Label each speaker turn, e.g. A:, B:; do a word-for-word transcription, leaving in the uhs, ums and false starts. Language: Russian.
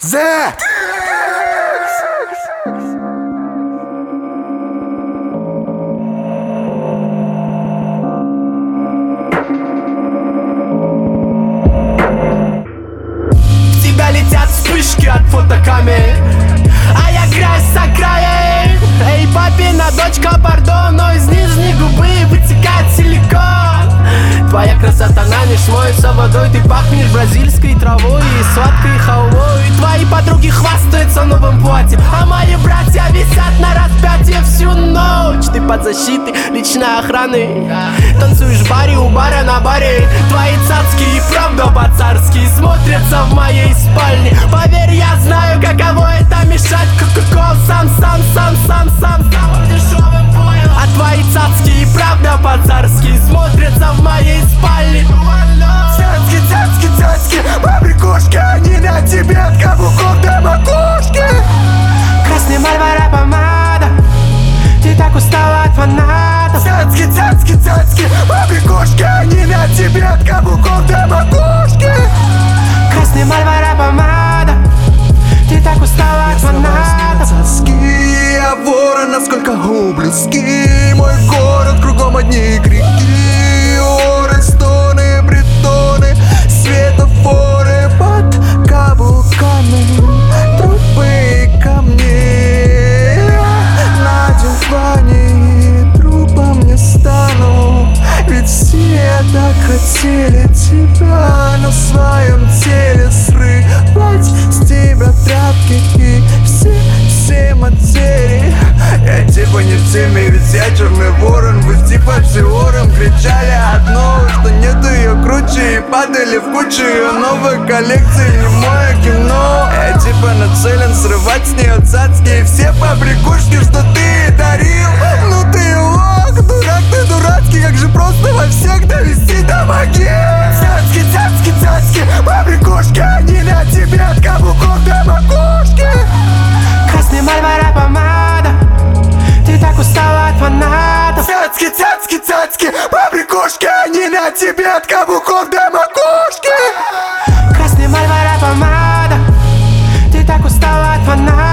A: Зе!
B: В тебя летят вспышки от фотокамер, а я грязь с окраин. Эй, папина дочка, пардон, но из нижней губы вытекает силикон. Твоя красота на ночь смоется водой. Ты пахнешь бразильской травой и сладкой халвой. Твои подруги хвастаются новым платьем, а мои братья висят на распятии всю ночь. Ты под защитой личной охраны, танцуешь в баре у бара на баре. Твои цацки и правда по-царски смотрятся в моей спальне. Поверь, я знаю, каково это мешать кока-кол сам, сам, сам, сам, сам, сам дешевым поем. А твои цацки и правда по-царски смотрятся в моей спальне.
A: Цацки, цацки, цацки, побрякушки, они на тебе от каблуков до макушки.
B: Красный Мальборо помада, ты так устала от фанатов.
A: Цацки, цацки, цацки, побрякушки, они на тебе от каблуков до макушки.
B: Красный Мальборо помада, ты так устала от фанатов.
A: Соски, я ворон, насколько близки. Мой город, кругом одни крики, оры, стоны, притоны, светофоры под каблуками, трупы и камни. На диване трупом не стану, ведь все так хотели тебя на своем теле срывать с тебя тряпки и все, все материи. Я типа не в теме, ведь я черный ворон. Вы типа все ором кричали одно, что нету ее круче, и падали в кучу ее новой коллекции. Не мое кино. Я типа нацелен срывать с нее цацки и все побрякушки, что ты дарил. Ну ты лох, дурак, ты дурацкий, как же просто во всех довести до могил. Цацки, цацки, цацки, побрякушки, они на тебе от каблуков до макушки.
B: Красный Мальборо помада, ты так устала от фанатов.
A: Цацки, цацки, цацки, побрякушки, они на тебе от каблуков до макушки.
B: Красный Мальборо помада, ты так устала от фанатов.